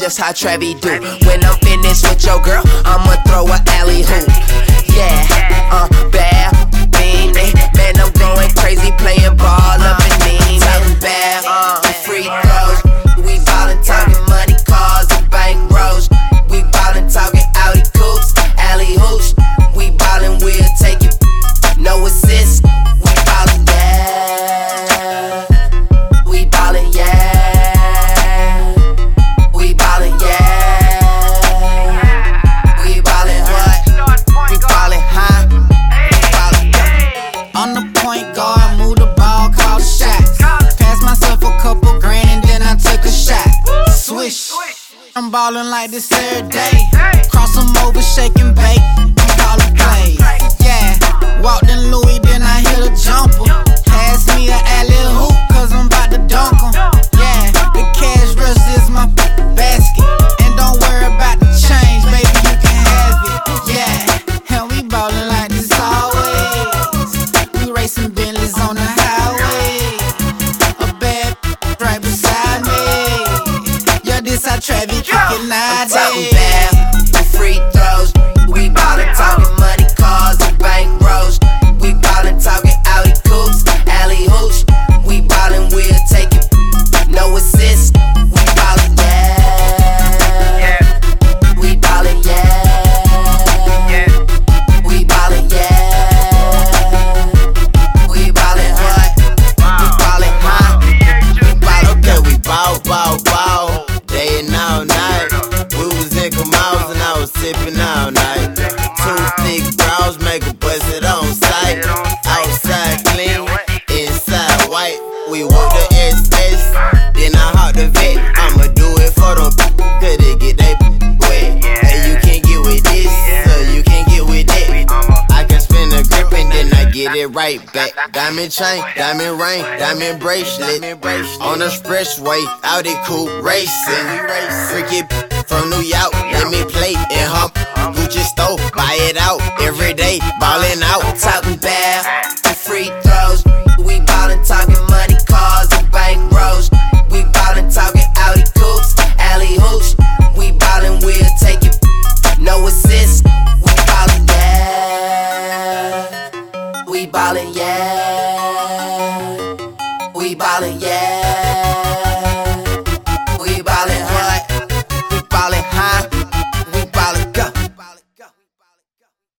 that's how Travie do. When I'm finished with your girl, I'ma throw a alley hoop. Yeah, bad, beanie. Man, I'm going crazy playing ball up in me. Talking bad, free throws. We ballin', talking money, cars, and bank rolls. We ballin', talking Audi coupes, alley hoops. We ballin', we'll take it. No assist. We ballin', yeah. We ballin', yeah. We ballin', yeah. We ballin' what? We ballin', huh? We ballin', yeah. On the point guard, move the ball, call the shots. Passed myself a couple grand and then I took a shot. Swish. I'm ballin' like this every day. Cross them over, shake and bake. We call it plays. Yeah. Walked in Louis, then I hit a jumper. Pass me a alley hoop, cause I'm about to dunk 'em. Yeah. The cash rush is my basket. And don't worry about the change, baby, you can have it. Yeah. And we ballin' like this always. We racing Bentleys on the highway. A bad right beside me. Yeah, this how Travie kick it nowadays. Talking bad, free throws. We ballin', talking money, cars, and bank rolls. We ballin', talking Audi coupes, alley hoops. We ballin', we'll take it. No assist. We ballin', yeah. We ballin', yeah. We ballin', yeah. We ballin' what? We ballin', huh? We ballin', Okay, we ball, day and all night. We was in Kamals and I was sippin' all night. Two thick brows make a bust it on sight. Outside clean, inside white. We work the SS, then I hop the vet. I'ma do it for them, cause they get they wet. And you can't get with this, so you can't get with that. I can spin the grip and then I get it right back. Diamond chain, diamond ring, diamond bracelet. On the expressway, Audi coupe racing. Freaky from New York, let me play and hump. Gucci store, buy it out every day, ballin' out. talking bad, free throws. We ballin', talking money, cars, and bank rolls. We ballin', talking Audi coupes, alley hoops. We ballin', we'll take it. No assist. We ballin', yeah. We ballin', yeah. We ballin', yeah.